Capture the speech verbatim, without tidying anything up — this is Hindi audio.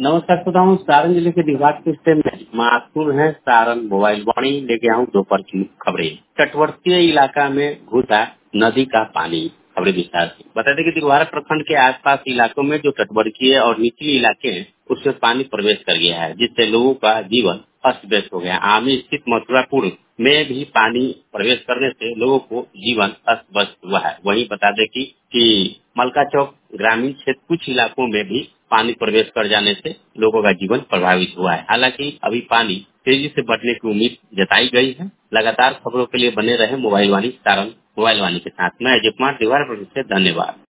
नमस्कार श्रोताओं, सारण जिले के दिवाटपुर से मैं मासूम है सारण मोबाइल वाणी लेके आऊँ दोपहर की खबरें। तटवर्तीय इलाका में घुसा नदी का पानी। खबरें विस्तार से बता दें कि दिघवारा प्रखंड के आसपास इलाकों में जो तटवर्तीय और निचली इलाके हैं उसमें पानी प्रवेश कर गया है, जिससे लोगों का जीवन अस्त व्यस्त हो गया। आमी स्थित मथुरापुर में भी पानी प्रवेश करने से लोगों को जीवन अस्त व्यस्त हुआ है। वहीं बता दें कि, कि मलका चौक ग्रामीण क्षेत्र कुछ इलाकों में भी पानी प्रवेश कर जाने से लोगों का जीवन प्रभावित हुआ है। हालांकि अभी पानी तेजी से बढ़ने की उम्मीद जताई गई है। लगातार खबरों के लिए बने रहे मोबाइल वाणी सारण मोबाइल वाणी के साथ। मैं अजय कुमार दीवार से धन्यवाद।